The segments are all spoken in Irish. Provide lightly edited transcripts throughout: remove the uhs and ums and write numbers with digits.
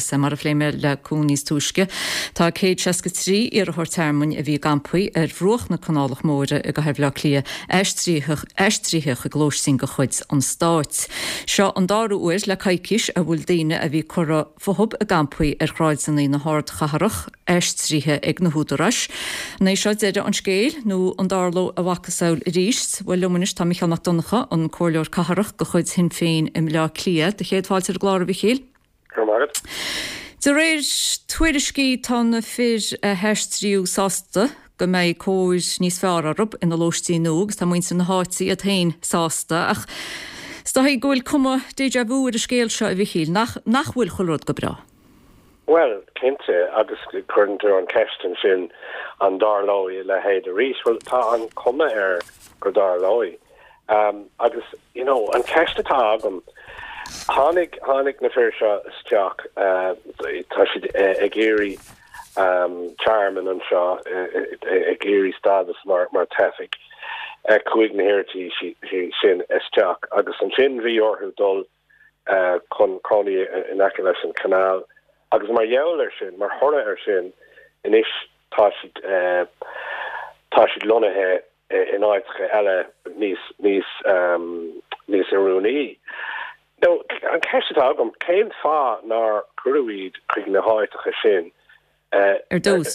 sa mar a phléime le cúnís túisce. Tá 163 ar a thuirtearmainn a bhí gampaí ar bhruach na canálach móra a go hebh le clia eistríthe a glóisín go chuid an stáit. Seo an dáú uair le caiiciis a bhfuil daine a bhí chora fothub a gampaí ar chráid san na háard chaharach eistríthe ag na húdarais. Na seo déidir an scéil nó an dárló a bhacasáil ríist, bhfuil lemunis tá Michael McDonagha an cóirleoir caharach go chuid hin féin im le clia de chéad fáilte a gláir a bhí chéil. De réir tuairiscí tá na fir a heistríú sásta go méid cóir níos fearr arab ina lóistí nóg, tá muinte na hátaí a tain sásta ach stáigh ghfuil cuma déjà vu a scéil seo a bhí chéil nach bhfuil choilrod go bra. Well, Kinte, agus currently an Keston sin an Darlói le héad a rís, well, tá an cuma go Darlói. Agus, an Keston tá agam, hánig na fir seo isteach, tá siad ag éirí charman an seo, ag éirí stadas mar tefik, chuig na hirtí sin isteach, agus an sin bhí orthú dul chun cónaí in aice leis an canal, agus mar jouler sin, mar chora sin, inis tá siad lonathe in áitche eile níos arúnaí. No, an ceiste agam, céim fá nar cuaúid chuig na háitecha sin. Dús.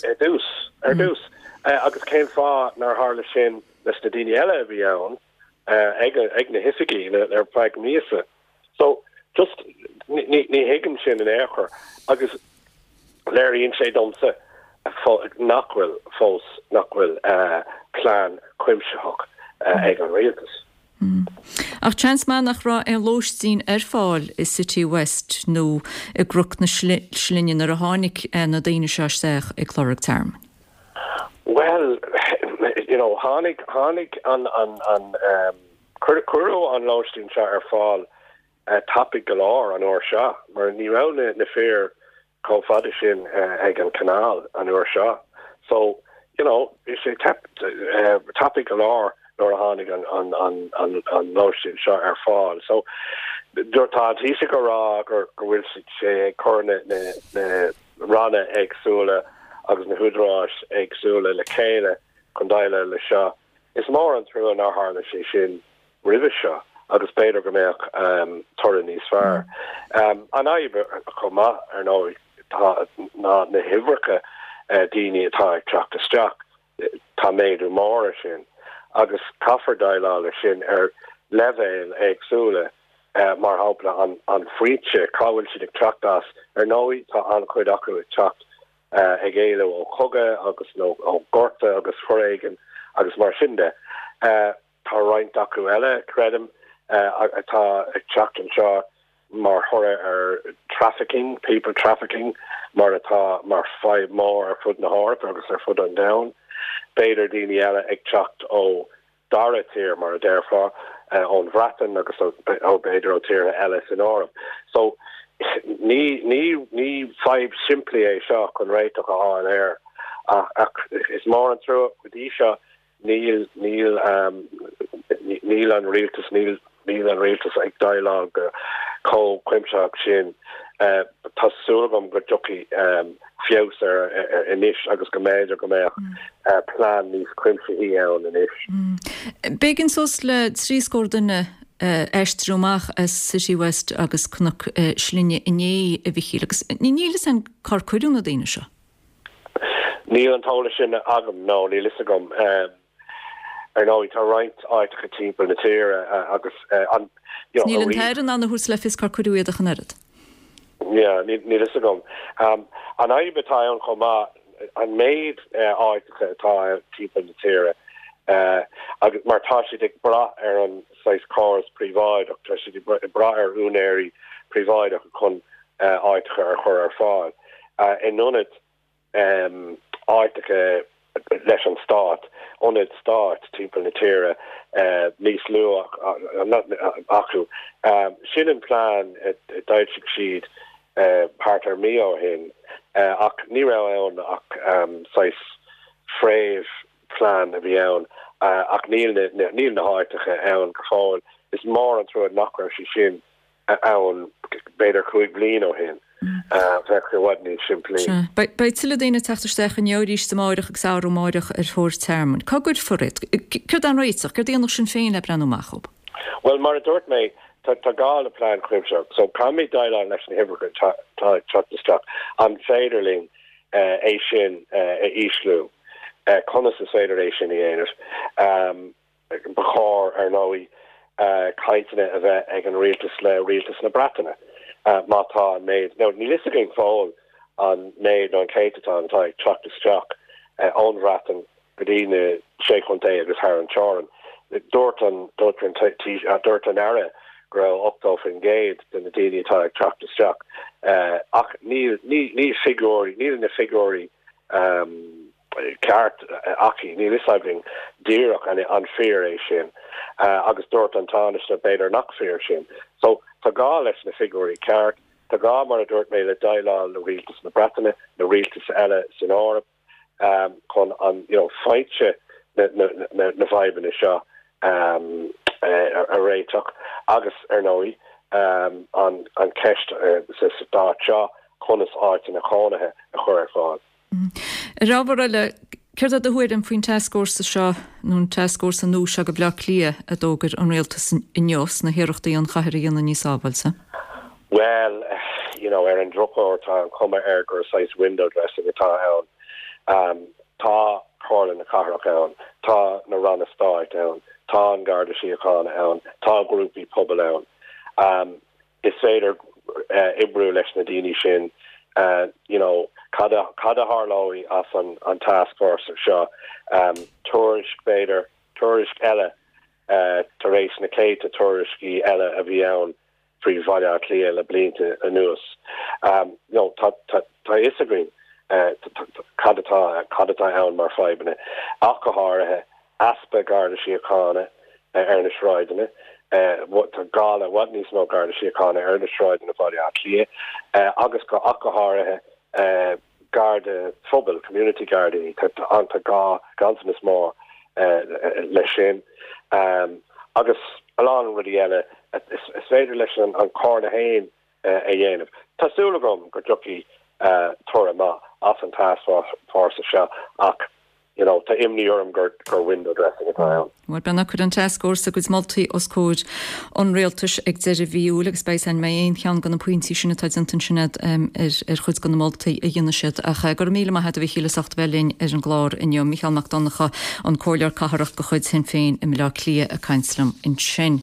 Agus céim fá nar hála sin leis na daoine eile a bhí ann, ag na hificí ar feig míasa. So, just ní higann sin in éair agus léiríonn sé domsa nachhfuil fós nachhfuil plán cuimseach ag an réaltas. Ach transman nach ra an lóistín ar fáil is City West nó i gruch na slinin ar a hánig na daine seach ag chlorach term. Well, hánig an curú an lóistín se ar fáil topic galore an or seo, mar ní rana na fear cófada sin ag an canal an or seo. So, is a topic galore nor a hánig an lóistín seo ar fáil. So, tá tíise go rá gur bhfuil sé corna na rana agsúla agus na húdrás agsúla le chéile chun daile le seo. Is mór an trú an áthna sé sin rih seo. Agus beidir go méach toran níos fearr. An aibe chuma ar nó na hihracha daoine atá ag teach isteach tá méadú mór sin. Agus caffar daile sin ar levéil agsúla mar hapla an fríte cáhfuil siad ag teachtas ar nóí tá an chuid acu ag teacht ag éile ó chuga agus nó ó gorta agus foréigen agus mar sinnde. Tá roinnt acu eile credum atá ag teacht an seo mar chora ar trafficking, people trafficking, mar atá mar 5 mór ar fud na hárap agus ar fud an down. Beidir daoine eile ag teacht ó dara tír mar a déirfá ón bhratan agus ó beidir ó tíre eile in árap. So ní 5 simply é seo chun réiteach a háin air. Is mór an trú go dtí seo níl an rialtas níl an réaltas ag dialog có cuimseach sin tásúlagam go joki fios ar inis agus go méidir go méach plán níos cuimse hí ann inis. Bégin sos le trí scór eistrúmach as City West agus cnach slinne iné a bhí agus níl an carcuidú na daine seo. Níl an tála sin agam nó ní lisa gom ar nó tá roinnt áiticha timppla na tíre agus an níl an teiran an hús le fis carcuidú iad a chanerad. Ja, ní lisa gom. An aibetá an chomá an méid áiticha tá timppla na tíre agus mar tá si ag bra ar an 6 cars priváid ach tá si bra ar únéirí priváid ach chun áiticha ar chur ar fáil. In nunit áiticha leis an stát, onid stát timppla na tíre níos lu acu. Sin an plán daitsigh siad páirt ar mí ó hin ach ní ra ann ach sais fréamh plán a bhí ann ach níl na háiticha ann go fáil is mór an trú nach raibh si sin ann beidir 5 bliain ó hin. wadní simply. Bei tuile déine teachtarsteach an neoríiste máireach ag saoú máireach fór termman. Cá gud forit? Cud an réiteach, gur déanaach sin féin le brenn op? Well, mar dúirt mé tá gáil a plán chuimseach, so cá mé daile leis an hibreacha tá teachtarsteach an féidirling é sin íslú. Conas is féidir é sin I dhéanamh bachár ar nóí caiintena a bheith ag an rialtas na bratainine. Mátá an méid. Now, ní lisagin fáil an méid an céitetá an tá teachtarsteach ónratan go dtíine sé chunté agus thar an teáran. Dúirt an ara gro opdó fin géad den na daine tá ag teachtarsteach. Ach ní figúrí, ní na figúrí ceart aci, ní lisagin díreach an fear é sin. Agus dúirt an tánis na beidir nach fear sin. So tá gá leis na figúí ceart, tá gá mar a dúirt mé le dailá na rialtas na bratainine, na rialtas eile san Árab, chun an feitse na bhaibhine seo a réiteach agus ar nóí an ceist sa dá seo chunas áit na chánathe a chur ar fáil. Rábhar eile Céir a thuir an faoin teascósa seo nún teascósa nús a go bla lia a dógur an réaltas innios na hiireachtaí an chairíonna níos ábhailsa? Well, ar an drochóir tá an cuma gur size window dressing atá ann. Tá cála na carach ann, tá na ranna stáit ann, tá an Garda Síochána ann, tá grúpi pobl ann. Is féidir ibrú leis na daoine sin, Cada Harlóí as an task force seo tuairisc beidir tuairisc eile tar éis na céit a tuairiscí eile a bhí ann frí bhaile lia le blianta anuas. Tá isagrin cadatá ann mar faibanna ach go háirithe aspa Garda Síochána ar na sráideanna. Tá gála wat níos mó Garda Síochána ar na sráideanna bhaile lia agus go ach go háirithe Garda Phobal, Community Garda, anta gansan is mór le sin. Agus alán rudi eile, is féidir leis an cóna hain a dhéanamh. Tásúla gom gur dúci tora má as an task force seo ach tá imní orm gur window dressing atá ann. War benna chud an teascósa agus moltaí os cóid an réaltas ag deidir bhíú agus beis an mé chean gan na pointí sinna tá an sinnad ar chud gan na moltaí a dhéine siad a gur míle head a bhí chéile sacht bhelín ar an glár inniu Michael McDonacha an cóilear catharach go chuid sin féin I mila clia a caiinslam in sin.